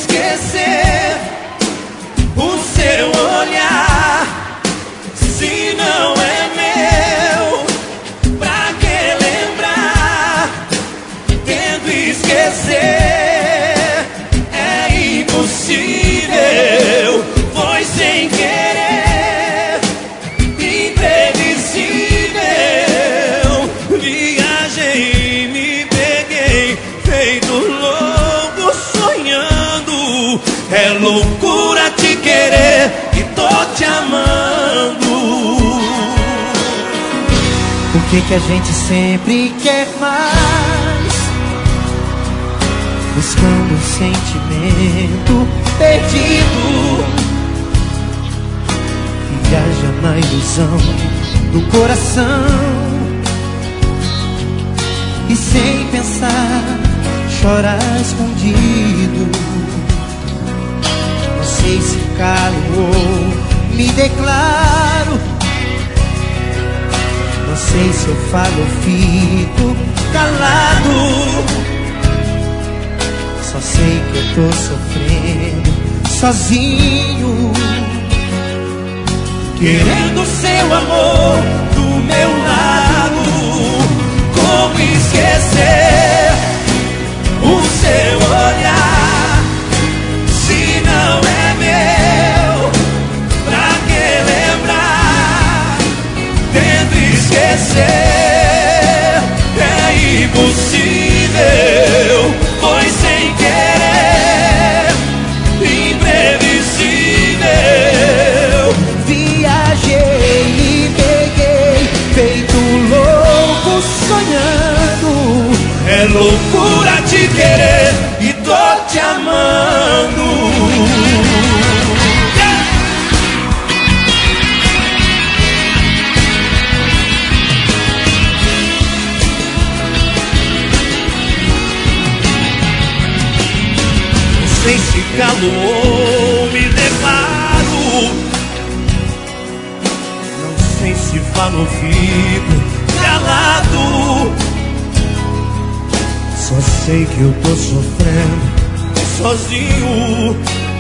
esquecer o seu olhar. Se não é meu, pra que lembrar? Tento esquecer, é impossível. Foi sem querer, imprevisível. Viajei, me peguei, feito louco sonhando. É loucura te querer e tô te amando. Por que a gente sempre quer mais? Buscando um sentimento perdido, viaja na ilusão do coração e sem pensar chora escondido. Não sei se calo ou me declaro, não sei se eu falo ou fico calado. Só sei que eu tô sofrendo sozinho, querendo seu amor do meu lado. Como esquecer o seu olhar? Se não é meu, pra que lembrar? Tento esquecer, é impossível. Foi sem querer, imprevisível. viajei, me peguei, feito louco sonhando. É loucura te querer e tô te amando. Não sei se calo ou me declaro, não sei se falo ou fico calado. Só sei que eu tô sofrendo sozinho,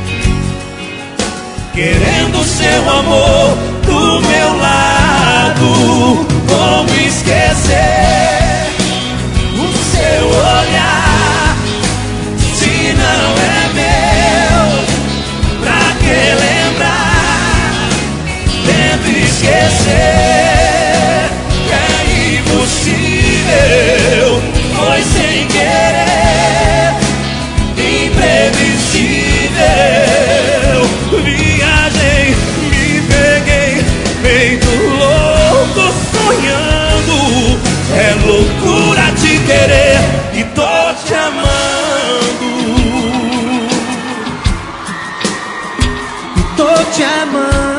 querendo seu amor do meu lado. Como esquecer o seu olhar? Se não é meu, pra que lembrar? Tento esquecer, é impossível. Foi sem querer, imprevisível. Viajei, me peguei, feito louco sonhando. É loucura te querer e tô te amando. E tô te amando.